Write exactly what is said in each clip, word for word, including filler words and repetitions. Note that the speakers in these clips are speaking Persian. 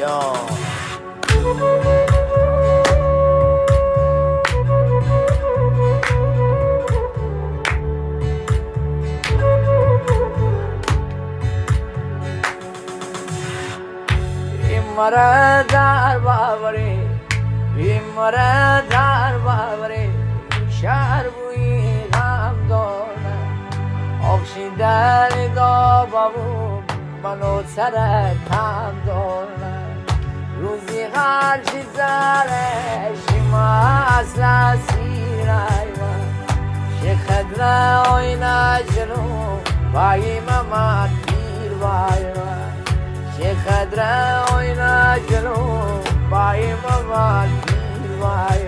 مره در باوری این مره در باوری شهر بوی غم داره آخشیدن دا بابو منو سر کم داره روزی هرچی زره شما اصلا سیره شخدر آینه جلو بایی ممت پیر بایی خدره آینه جلو بایی ممت پیر بایی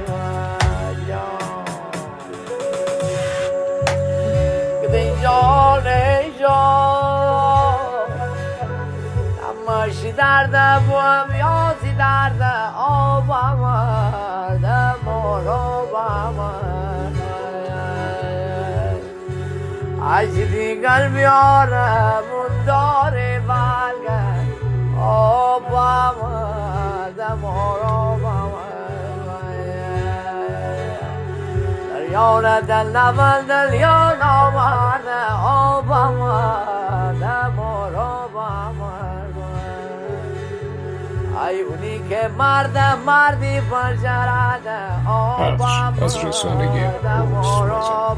کدین جان ای جان نماشی درده بوام یازی درده آب آمده مورو بامد عجدی قلبی آرمون داره بلگه آب آمده مورو دریانه دل نبل دلیان آمده آب آمده مورو ای اونی که مرد مردی پنجرده آب آمده مورو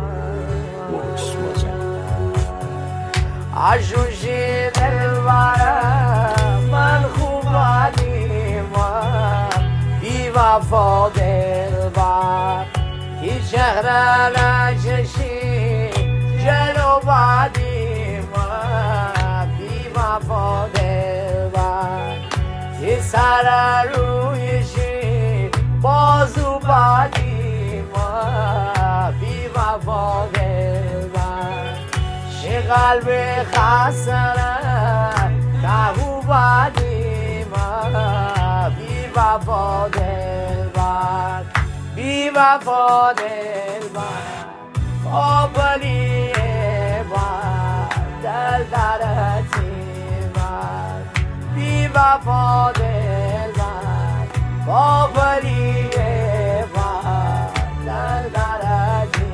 عشوشی دلبره من خوبادی من بی وفا دلبر کی شهر نششی جلو بادی من بی وفا دلبر کی سر رویشی بازو بادی من بی وفا دلبر قلب خسره کهو بادی ما بی وفا دلبر بی وفا دلبر آبلی بر دل درتی بر بی وفا دلبر آبلی بر دل درتی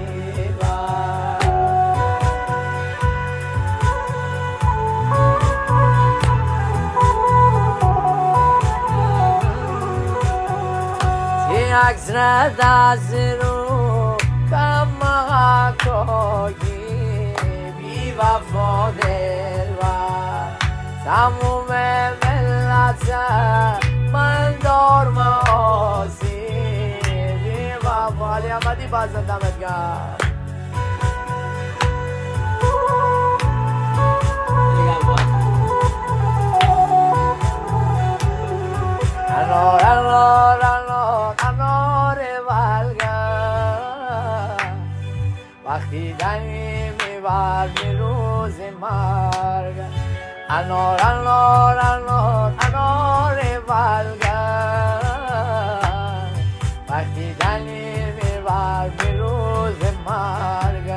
عکس را دست رو کم مغاکایی بی وفا دلبر تموم ملت من دار ماسی بی وفا علی احمدی بازم دمت گرم انار انار انار انار ولگر وقتی دمی میبر می روز مرگ انار انار انار انار ولگر وقتی دمی میبر می روز مرگ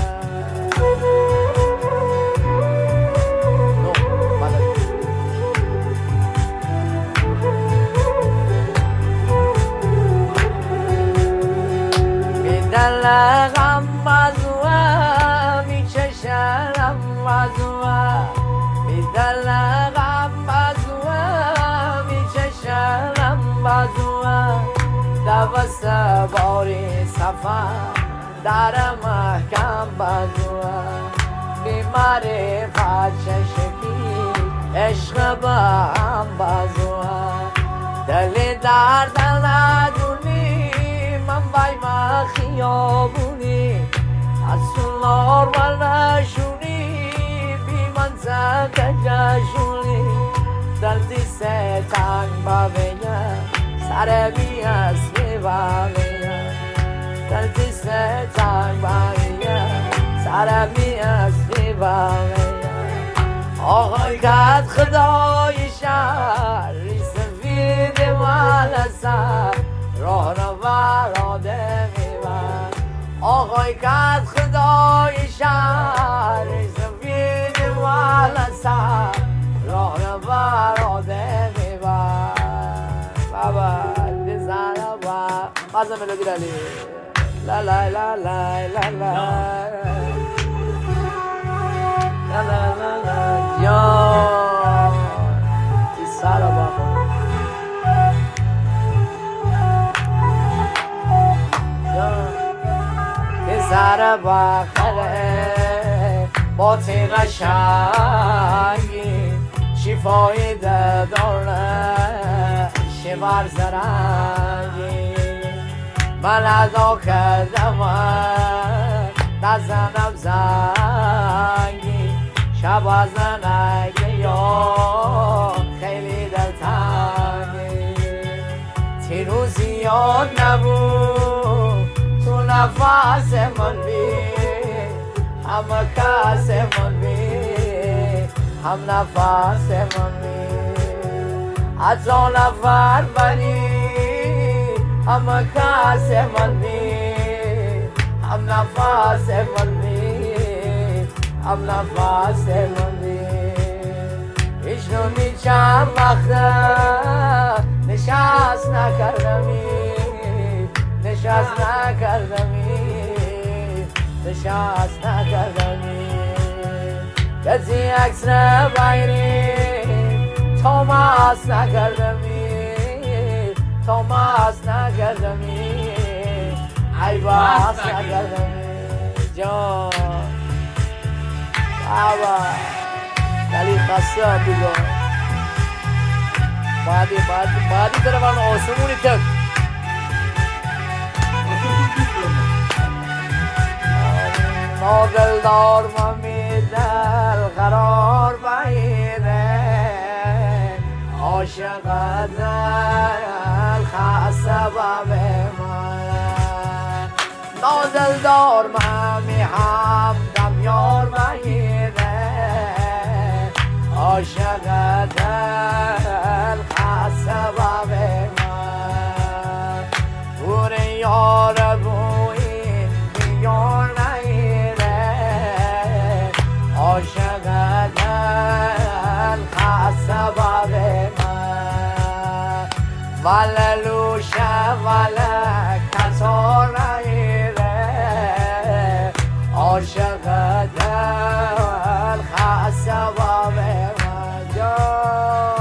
دلغم بزوه میچشم بزوه می دلغم بزوه میچشم بزوه دوست باری سفر در محکم بزوه بیماری فچشکی عشق با هم بزوه دلی در دل ندونی من بایم خیابونی از سنار و نشونی بی منطقه جشونی دلتی سه تنگ باویه سر بی اصلی باویه دلتی سه تنگ باویه سر بی اصلی باویه آقای کت خدای شهر سفید مال سر راه را براده میبر آقای کت خدای شهر سفید مال سر راه را براده میبر از ملودی لالی لا لا لا لا لا لا لا لا لا لا جان تی سارا باخو جان تی سارا باخره با تی قشنگی شفای داره شبار زرنگی من ادا کردم نزنم زنگی شب از نگه یا خیلی دلتنگی تیرو زیاد نبود تو نفس من بی همه کس من بی هم نفس من بی از آن نفر بری همه کس من بی هم نفس من بی هم نفس من بی ایشنونی چند وقته نشست نکردمی نشست نکردمی نشست نکردمی کسی عکس نبایری تماس نکردمی تماس نکردمی ای باس نکردمی جان بابا دلی خسته بگو بعدی بعدی بعدی طرف آن آسمونی تک نادل دار ممی دل قرار بایده عاشق دل خسته باب من نادل دار ممی هم دم یار بایده عاشق دل خسته باب من بور یار بوین بیار عاشق دل خسته باب من وللوشه ول کسار نگیره عاشق دل خسته باب من جان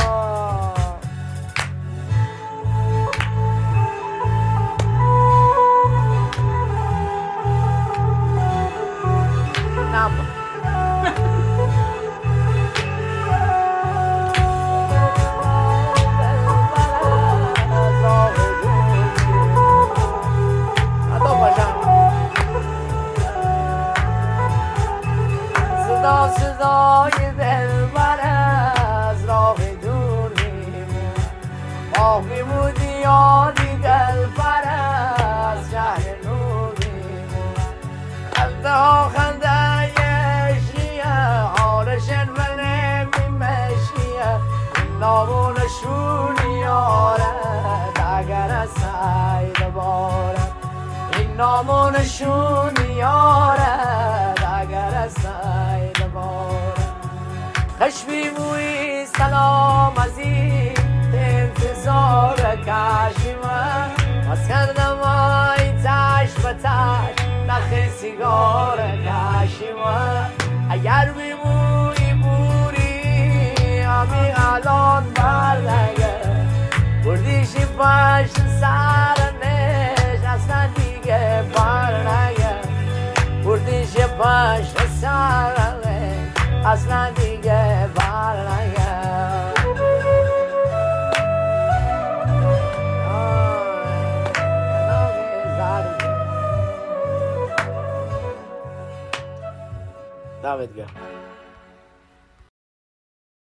نم صدای دلبر از راه دور میمون ماه میمود یادی دلبر از شهر نور میمون خنده ها خنده یشیه حالشن و نمیمشیه نامونشون یارد اگر از سید بارد این نامونشون یارد اگر از سید خشبی موی سلام از این انتظار کشیمه از کردم آی تش به تش نخ سیگار کشیمه اگر بیموی بوری همی الان بردگه بردیشی پشت سرنش اصلا دیگه بردگه بردیشی پشت سرنش اصلا دیگه برنگه دمت گرم.